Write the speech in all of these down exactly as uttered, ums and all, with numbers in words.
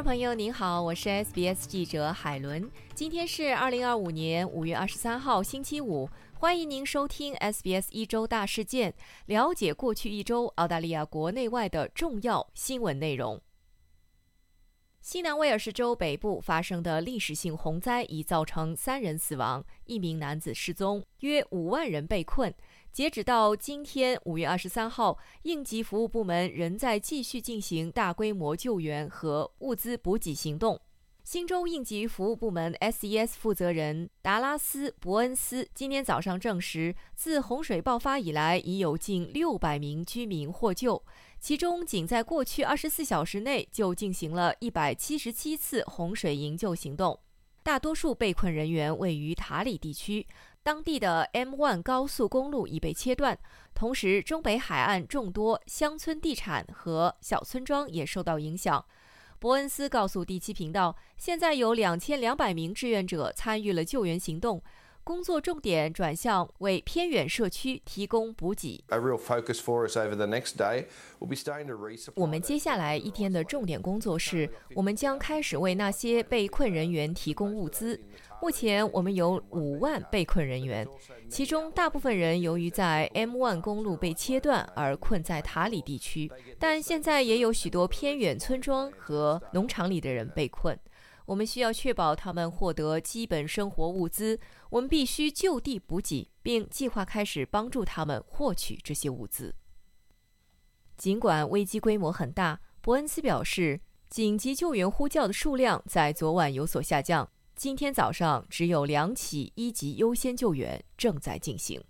众朋友您好，我是 S B S 记者海伦。今天是二零二五年五月二十三号星期五，欢迎您收听 S B S 一周大事件，了解过去一周澳大利亚国内外的重要新闻内容。西南威尔士州北部发生的历史性洪灾已造成三人死亡，一名男子失踪，约五万人被困。截止到今天五月二十三号，应急服务部门仍在继续进行大规模救援和物资补给行动。新州应急服务部门 S E S 负责人达拉斯·伯恩斯今天早上证实，自洪水爆发以来，已有近六百名居民获救，其中仅在过去二十四小时内就进行了一百七十七次洪水营救行动。大多数被困人员位于塔里地区，当地的 M 一 高速公路已被切断，同时中北海岸众多乡村地产和小村庄也受到影响。伯恩斯告诉第七频道，现在有两千两百名志愿者参与了救援行动，工作重点转向为偏远社区提供补给。我们接下来一天的重点工作是，我们将开始为那些被困人员提供物资。目前我们有五万被困人员，其中大部分人由于在 M 一 公路被切断而困在塔里地区，但现在也有许多偏远村庄和农场里的人被困。我们需要确保他们获得基本生活物资，我们必须就地补给，并计划开始帮助他们获取这些物资。尽管危机规模很大，伯恩斯表示，紧急救援呼叫的数量在昨晚有所下降，今天早上只有两起一级优先救援正在进行。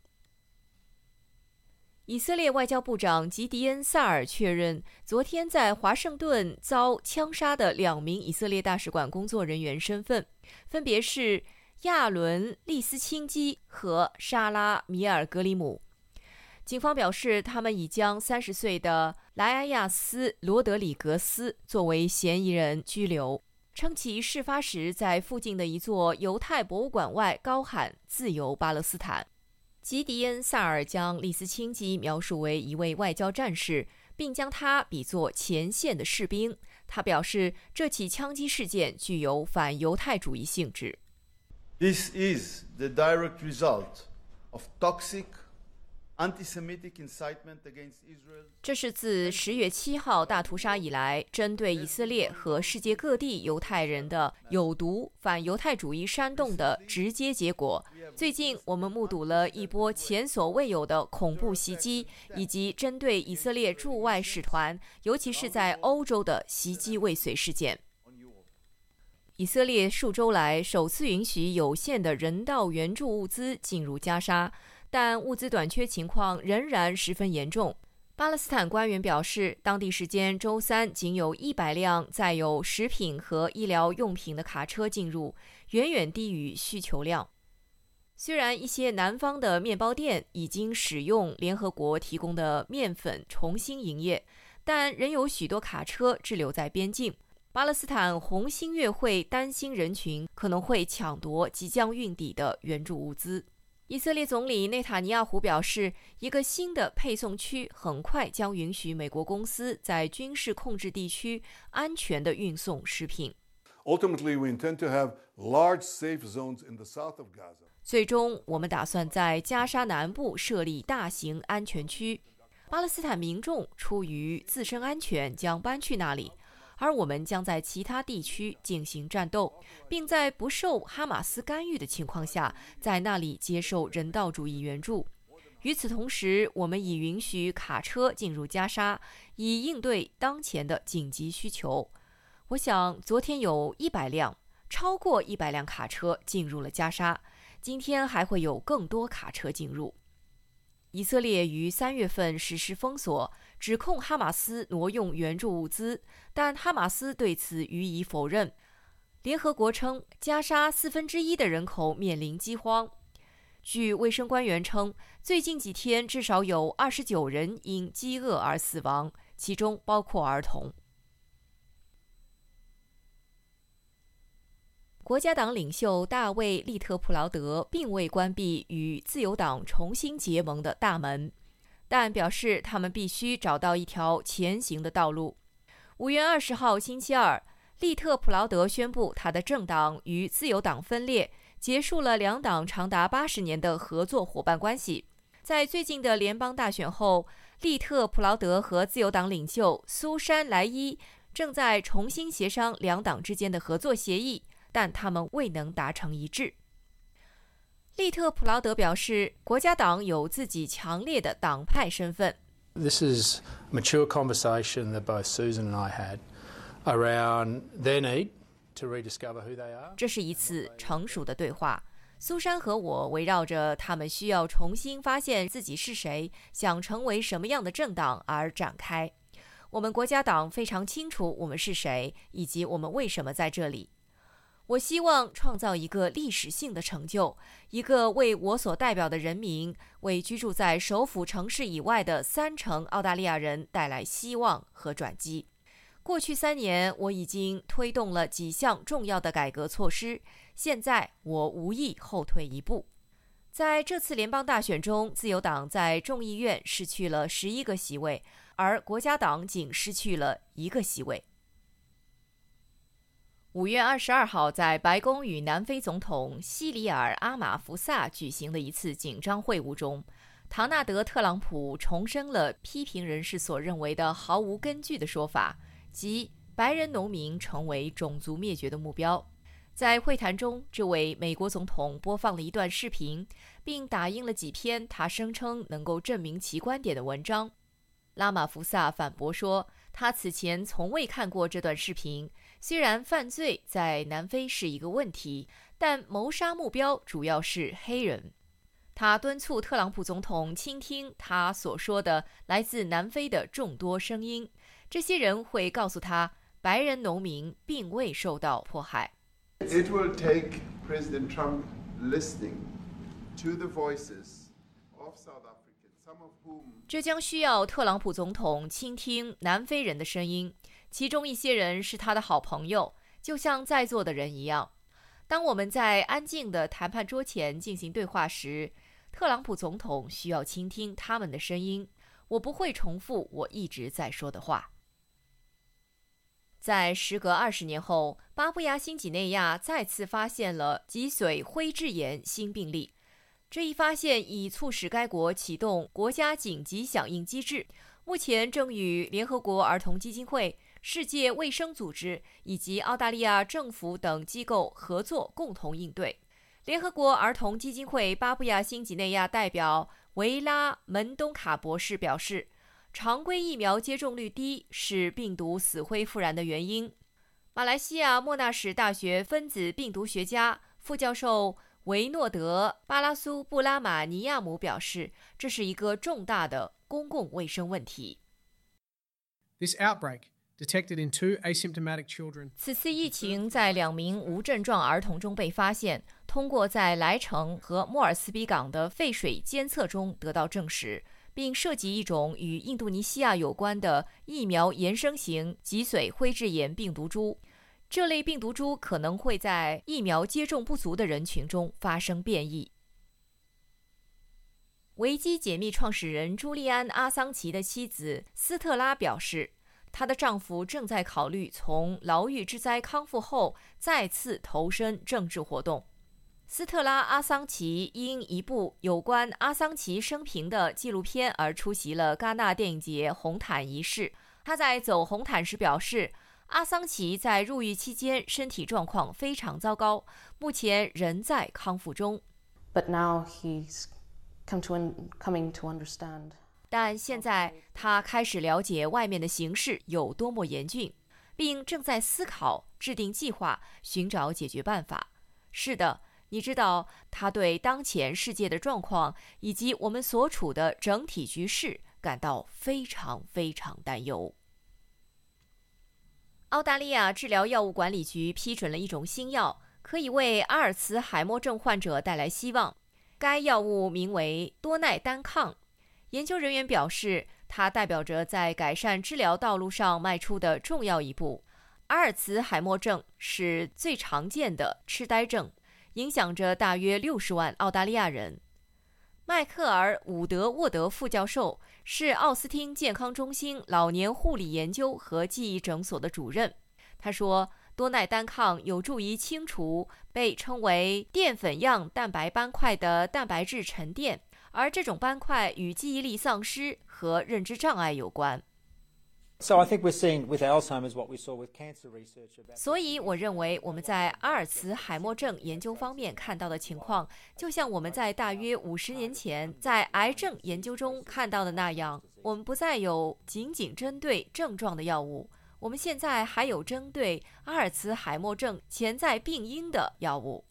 以色列外交部长吉迪恩·萨尔确认，昨天在华盛顿遭枪杀的两名以色列大使馆工作人员身份，分别是亚伦·利斯钦基和莎拉·米尔格里姆。警方表示，他们已将三十岁的莱埃亚斯·罗德里格斯作为嫌疑人拘留，称其事发时在附近的一座犹太博物馆外高喊“自由巴勒斯坦”。吉迪恩·萨尔将利斯钦基描述为一位外交战士，并将他比作前线的士兵。他表示，这起枪击事件具有反犹太主义性质。 This is the direct result of toxic anti-Semitic incitement against Israel. 这是自十月七号大屠杀以来，针对以色列和世界各地犹太人的有毒反犹太主义煽动的直接结果。最近，我们目睹了一波前所未有的恐怖袭击，以及针对以色列驻外使团，尤其是在欧洲的袭击未遂事件。以色列数周来首次允许有限的人道援助物资进入加沙，但物资短缺情况仍然十分严重。巴勒斯坦官员表示，当地时间周三仅有一百辆载有食品和医疗用品的卡车进入，远远低于需求量。虽然一些南方的面包店已经使用联合国提供的面粉重新营业，但仍有许多卡车滞留在边境。巴勒斯坦红新月会担心人群可能会抢夺即将运抵的援助物资。以色列总理内塔尼亚胡表示，一个新的配送区很快将允许美国公司在军事控制地区安全地运送食品。 Ultimately, we intend to have large safe zones in the south of Gaza. 最终，我们打算在加沙南部设立大型安全区。巴勒斯坦民众出于自身安全将搬去那里，而我们将在其他地区进行战斗，并在不受哈马斯干预的情况下，在那里接受人道主义援助。与此同时，我们已允许卡车进入加沙，以应对当前的紧急需求。我想，昨天有一百辆，超过一百辆卡车进入了加沙，今天还会有更多卡车进入。以色列于三月份实施封锁，指控哈马斯挪用援助物资，但哈马斯对此予以否认。联合国称，加沙四分之一的人口面临饥荒。据卫生官员称，最近几天至少有二十九人因饥饿而死亡，其中包括儿童。国家党领袖大卫·利特普劳德并未关闭与自由党重新结盟的大门，但表示他们必须找到一条前行的道路。五月二十号星期二， 利特普劳德宣布他的政党与自由党分裂，结束了两党长达八十年的合作伙伴关系。在最近的联邦大选后，利特普劳德和自由党领袖苏珊莱伊正在重新协商两党之间的合作协议，但他们未能达成一致。利特普劳德表示，国家党有自己强烈的党派身份。 This is a mature conversation that both Susan and I had around their need to rediscover who they are. 这是一次成熟的对话。苏珊和我围绕着他们需要重新发现自己是谁，想成为什么样的政党而展开。我们国家党非常清楚我们是谁，以及我们为什么在这里。我希望创造一个历史性的成就，一个为我所代表的人民，为居住在首府城市以外的三成澳大利亚人带来希望和转机。过去三年，我已经推动了几项重要的改革措施，现在我无意后退一步。在这次联邦大选中，自由党在众议院失去了十一个席位，而国家党仅失去了一个席位。五月二十二号，在白宫与南非总统西里尔·阿马福萨举行的一次紧张会晤中，唐纳德·特朗普重申了批评人士所认为的毫无根据的说法，即白人农民成为种族灭绝的目标。在会谈中，这位美国总统播放了一段视频，并打印了几篇他声称能够证明其观点的文章。拉马福萨反驳说，他此前从未看过这段视频。虽然犯罪在南非是一个问题，但谋杀目标主要是黑人。他敦促特朗普总统倾听他所说的来自南非的众多声音，这些人会告诉他，白人农民并未受到迫害。 It will take President Trump listening to the voices of South Africans, some of whom 这将需要特朗普总统倾听南非人的声音，其中一些人是他的好朋友，就像在座的人一样。当我们在安静的谈判桌前进行对话时，特朗普总统需要倾听他们的声音。我不会重复我一直在说的话。在时隔二十年后，巴布亚新几内亚再次发现了脊髓灰质炎新病例。这一发现已促使该国启动国家紧急响应机制，目前正与联合国儿童基金会、世界卫生组织以及澳大利亚政府等机构合作，共同应对。联合国儿童基金会巴布亚新几内亚代表维拉门东卡博士表示，常规疫苗接种率低是病毒死灰复燃的原因。马来西亚莫纳什大学分子病毒学家副教授维诺德·巴拉苏布拉马尼亚姆表示，这是一个重大的公共卫生问题。 This outbreak detected in two asymptomatic children. 此次疫情在两名无症状儿童中被发现，通过在莱城和莫尔斯比港的废水监测中得到证实，并涉及一种与印度尼西亚有关的疫苗衍生型脊髓灰质炎病毒株。这类病毒株可能会在疫苗接种不足的人群中发生变异。维基解密创始人朱利安·阿桑奇的妻子斯特拉表示，她的丈夫正在考虑从牢狱之灾康复后再次投身政治活动。斯特拉·阿桑奇因一部有关阿桑奇生平的纪录片而出席了戛纳电影节红毯仪式。他在走红毯时表示，阿桑奇在入狱期间身体状况非常糟糕，目前仍在康复中。 But now he's come to coming to understand. 但现在他开始了解外面的形势有多么严峻，并正在思考、制定计划、寻找解决办法。是的，你知道，他对当前世界的状况以及我们所处的整体局势感到非常非常担忧。澳大利亚治疗药物管理局批准了一种新药，可以为阿尔茨海默症患者带来希望。该药物名为多奈单抗。研究人员表示，它代表着在改善治疗道路上迈出的重要一步。阿尔茨海默症是最常见的痴呆症，影响着大约六十万澳大利亚人。迈克尔·伍德沃德副教授是奥斯汀健康中心老年护理研究和记忆诊所的主任。他说，多多耐单抗有助于清除被称为淀粉样蛋白斑块的蛋白质沉淀，而这种斑块与记忆力丧失和认知障碍有关。 So I think we're seeing with Alzheimer's what we saw with cancer research about. 所以我认为我们在阿尔茨海默症研究方面看到的情况，就像我们在大约五十年前在癌症研究中看到的那样，我们不再有仅仅针对症状的药物，我们现在还有针对阿尔茨海默症潜在病因的药物。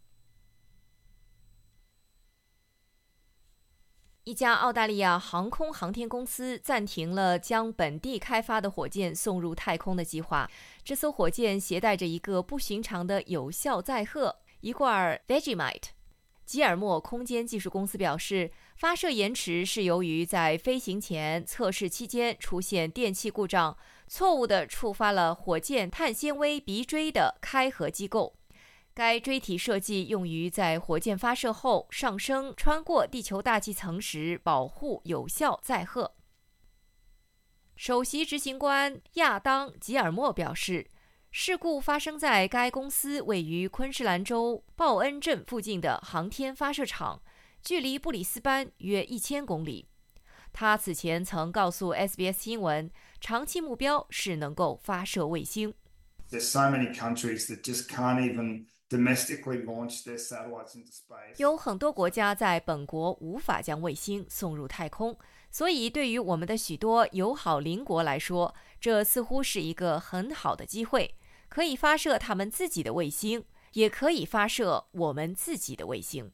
一家澳大利亚航空航天公司暂停了将本地开发的火箭送入太空的计划。这艘火箭携带着一个不寻常的有效载荷——一罐 Vegemite。吉尔莫空间技术公司表示，发射延迟是由于在飞行前测试期间出现电气故障，错误地触发了火箭碳纤维鼻锥的开合机构。该锥体设计用于在火箭发射后上升穿过地球大气层时保护有效载荷。首席执行官亚当·吉尔莫表示，事故发生在该公司位于昆士兰州鲍恩镇附近的航天发射场，距离布里斯班约一千公里。他此前曾告诉 S B S 新闻，长期目标是能够发射卫星。 There's so many countries that just can't even domestically launch their satellites into space. 有很多国家在本国无法将卫星送入太空，所以对于我们的许多友好邻国来说，这似乎是一个很好的机会，可以发射他们自己的卫星，也可以发射我们自己的卫星。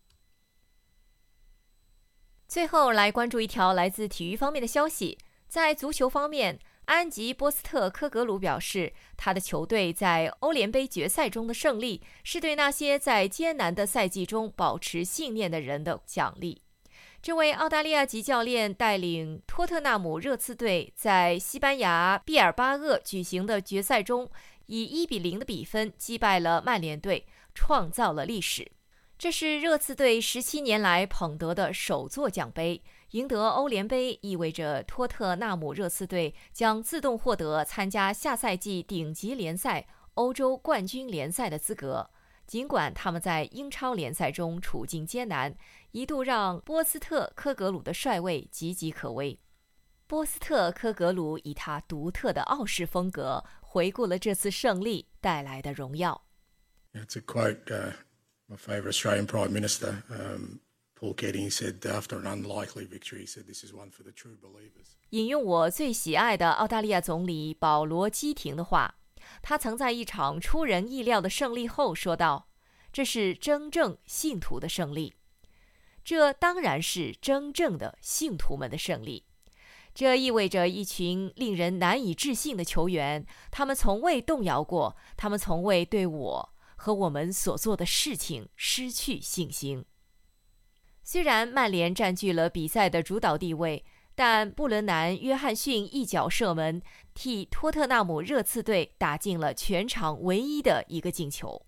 最后来关注一条来自体育方面的消息，在足球方面，安吉波斯特科格鲁表示，他的球队在欧联杯决赛中的胜利是对那些在艰难的赛季中保持信念的人的奖励。这位澳大利亚籍教练带领托特纳姆热刺队在西班牙毕尔巴鄂举行的决赛中，以一比零的比分击败了曼联队，创造了历史。这是热刺队十七年来捧得的首座奖杯。赢得欧联杯意味着托特纳姆热刺队将自动获得参加下赛季顶级联赛欧洲冠军联赛的资格。尽管他们在英超联赛中处境艰难，一度让波斯特科格鲁的帅位岌岌可危。波斯特科格鲁以他独特的傲视风格回顾了这次胜利带来的荣耀。 It's a quote, uh, my favourite Australian Prime Minister, um, Paul Keating said after an unlikely victory, he said this is one for the true believers. 引用我最喜爱的澳大利亚总理保罗·基廷的话，他曾在一场出人意料的胜利后说道：“这是真正信徒的胜利。”这当然是真正的信徒们的胜利。这意味着一群令人难以置信的球员，他们从未动摇过，他们从未对我和我们所做的事情失去信心。虽然曼联占据了比赛的主导地位，但布伦南·约翰逊一脚射门，替托特纳姆热刺队打进了全场唯一的一个进球。